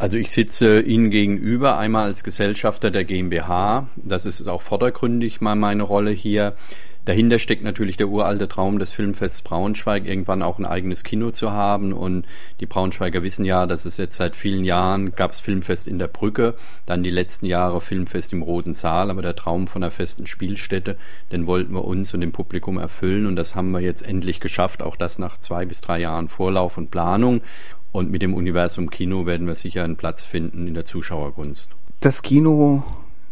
Also ich sitze Ihnen gegenüber, einmal als Gesellschafter der GmbH. Das ist auch vordergründig mal meine Rolle hier. Dahinter steckt natürlich der uralte Traum des Filmfests Braunschweig, irgendwann auch ein eigenes Kino zu haben. Und die Braunschweiger wissen ja, dass es jetzt seit vielen Jahren gab es Filmfest in der Brücke, dann die letzten Jahre Filmfest im Roten Saal. Aber der Traum von einer festen Spielstätte, den wollten wir uns und dem Publikum erfüllen. Und das haben wir jetzt endlich geschafft, auch das nach 2 bis 3 Jahren Vorlauf und Planung. Und mit dem Universum Kino werden wir sicher einen Platz finden in der Zuschauergunst. Das Kino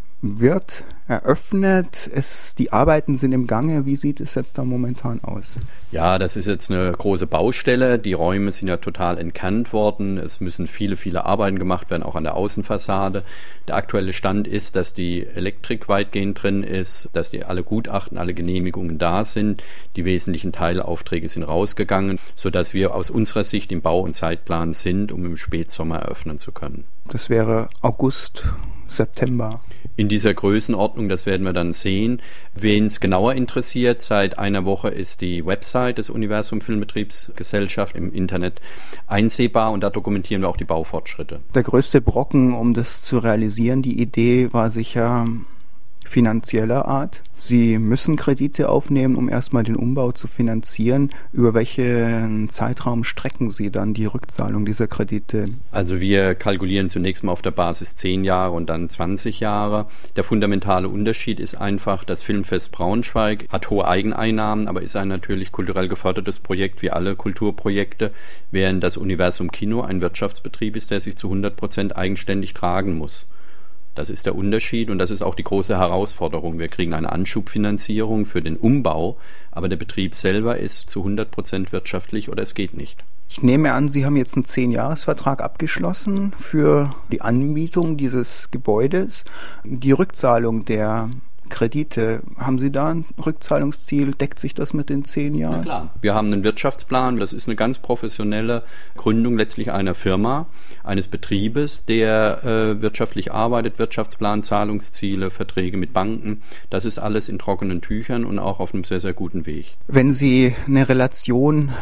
wird eröffnet, die Arbeiten sind im Gange. Wie sieht es jetzt da momentan aus? Ja, das ist jetzt eine große Baustelle. Die Räume sind ja total entkernt worden. Es müssen viele, viele Arbeiten gemacht werden, auch an der Außenfassade. Der aktuelle Stand ist, dass die Elektrik weitgehend drin ist, dass alle Gutachten, alle Genehmigungen da sind. Die wesentlichen Teilaufträge sind rausgegangen, sodass wir aus unserer Sicht im Bau- und Zeitplan sind, um im Spätsommer eröffnen zu können. Das wäre August, September. In dieser Größenordnung, das werden wir dann sehen. Wen es genauer interessiert, seit einer Woche ist die Website des Universum Filmbetriebsgesellschaft im Internet einsehbar und da dokumentieren wir auch die Baufortschritte. Der größte Brocken, um das zu realisieren, die Idee war sicher finanzieller Art. Sie müssen Kredite aufnehmen, um erstmal den Umbau zu finanzieren. Über welchen Zeitraum strecken Sie dann die Rückzahlung dieser Kredite? Also wir kalkulieren zunächst mal auf der Basis 10 Jahre und dann 20 Jahre. Der fundamentale Unterschied ist einfach, das Filmfest Braunschweig hat hohe Eigeneinnahmen, aber ist ein natürlich kulturell gefördertes Projekt wie alle Kulturprojekte, während das Universum Kino ein Wirtschaftsbetrieb ist, der sich zu 100% eigenständig tragen muss. Das ist der Unterschied und das ist auch die große Herausforderung. Wir kriegen eine Anschubfinanzierung für den Umbau, aber der Betrieb selber ist zu 100% wirtschaftlich oder es geht nicht. Ich nehme an, Sie haben jetzt einen 10-Jahres-Vertrag abgeschlossen für die Anmietung dieses Gebäudes. Die Rückzahlung der Kredite, haben Sie da ein Rückzahlungsziel? Deckt sich das mit den 10 Jahren? Na klar. Wir haben einen Wirtschaftsplan. Das ist eine ganz professionelle Gründung letztlich einer Firma, eines Betriebes, der wirtschaftlich arbeitet. Wirtschaftsplan, Zahlungsziele, Verträge mit Banken. Das ist alles in trockenen Tüchern und auch auf einem sehr, sehr guten Weg. Wenn Sie eine Relation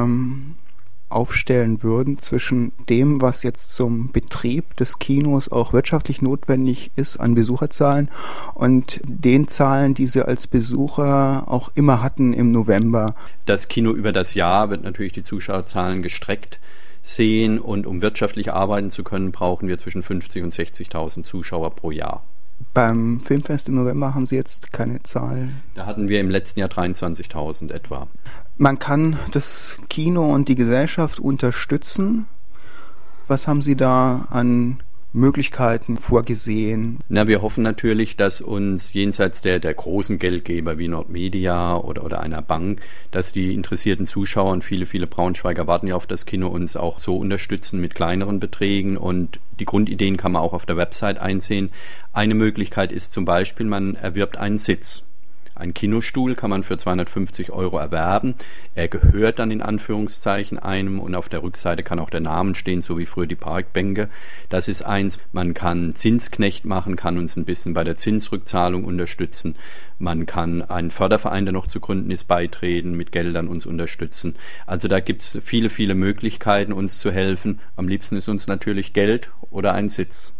aufstellen würden zwischen dem, was jetzt zum Betrieb des Kinos auch wirtschaftlich notwendig ist an Besucherzahlen und den Zahlen, die Sie als Besucher auch immer hatten im November. Das Kino über das Jahr wird natürlich die Zuschauerzahlen gestreckt sehen und um wirtschaftlich arbeiten zu können, brauchen wir zwischen 50.000 und 60.000 Zuschauer pro Jahr. Beim Filmfest im November haben Sie jetzt keine Zahl? Da hatten wir im letzten Jahr 23.000 etwa. Man kann das Kino und die Gesellschaft unterstützen. Was haben Sie da an Möglichkeiten vorgesehen? Na, wir hoffen natürlich, dass uns jenseits der großen Geldgeber wie Nordmedia oder einer Bank, dass die interessierten Zuschauer und viele, viele Braunschweiger warten ja auf das Kino, uns auch so unterstützen mit kleineren Beträgen und die Grundideen kann man auch auf der Website einsehen. Eine Möglichkeit ist zum Beispiel, man erwirbt einen Sitz. Ein Kinostuhl kann man für 250 € erwerben. Er gehört dann in Anführungszeichen einem und auf der Rückseite kann auch der Name stehen, so wie früher die Parkbänke. Das ist eins. Man kann Zinsknecht machen, kann uns ein bisschen bei der Zinsrückzahlung unterstützen. Man kann einen Förderverein, der noch zu gründen ist, beitreten, mit Geldern uns unterstützen. Also da gibt es viele, viele Möglichkeiten, uns zu helfen. Am liebsten ist uns natürlich Geld oder ein Sitz.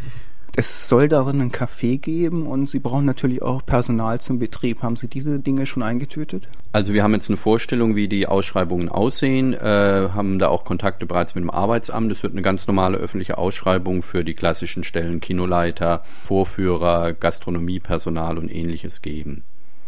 Es soll darin ein Café geben und Sie brauchen natürlich auch Personal zum Betrieb. Haben Sie diese Dinge schon eingetütet? Also wir haben jetzt eine Vorstellung, wie die Ausschreibungen aussehen, haben da auch Kontakte bereits mit dem Arbeitsamt. Es wird eine ganz normale öffentliche Ausschreibung für die klassischen Stellen Kinoleiter, Vorführer, Gastronomiepersonal und Ähnliches geben.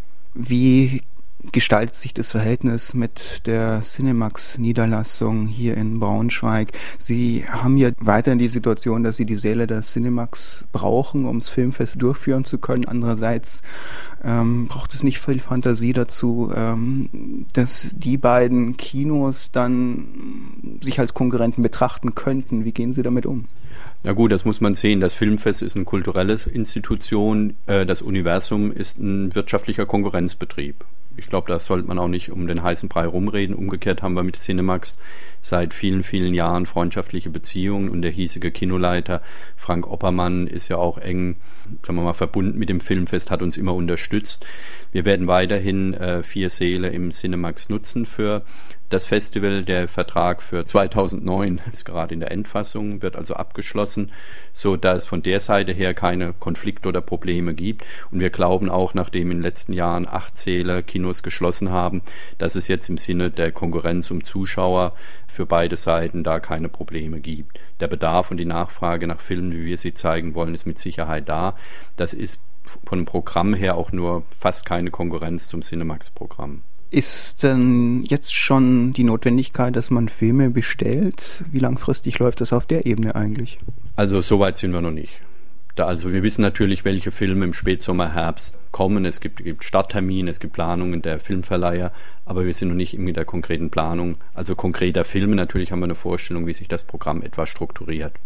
Wie gestaltet sich das Verhältnis mit der Cinemax-Niederlassung hier in Braunschweig? Sie haben ja weiterhin die Situation, dass Sie die Säle der Cinemax brauchen, um das Filmfest durchführen zu können. Andererseits braucht es nicht viel Fantasie dazu, dass die beiden Kinos dann sich als Konkurrenten betrachten könnten. Wie gehen Sie damit um? Na gut, das muss man sehen. Das Filmfest ist eine kulturelle Institution. Das Universum ist ein wirtschaftlicher Konkurrenzbetrieb. Ich glaube, da sollte man auch nicht um den heißen Brei rumreden. Umgekehrt haben wir mit Cinemax seit vielen, vielen Jahren freundschaftliche Beziehungen und der hiesige Kinoleiter Frank Oppermann ist ja auch eng, sagen wir mal, verbunden mit dem Filmfest, hat uns immer unterstützt. Wir werden weiterhin 4 Säle im Cinemax nutzen für das Festival. Der Vertrag für 2009 ist gerade in der Endfassung, wird also abgeschlossen, sodass von der Seite her keine Konflikte oder Probleme gibt. Und wir glauben auch, nachdem in den letzten Jahren 8 Säle Kinos geschlossen haben, dass es jetzt im Sinne der Konkurrenz um Zuschauer für beide Seiten da keine Probleme gibt. Der Bedarf und die Nachfrage nach Filmen, wie wir sie zeigen wollen, ist mit Sicherheit da. Das ist von dem Programm her auch nur fast keine Konkurrenz zum Cinemax-Programm. Ist denn jetzt schon die Notwendigkeit, dass man Filme bestellt? Wie langfristig läuft das auf der Ebene eigentlich? Also so weit sind wir noch nicht. Also wir wissen natürlich, welche Filme im Spätsommer, Herbst kommen. Es gibt Starttermine, es gibt Planungen der Filmverleiher, aber wir sind noch nicht in der konkreten Planung. Also konkreter Filme, natürlich haben wir eine Vorstellung, wie sich das Programm etwas strukturiert.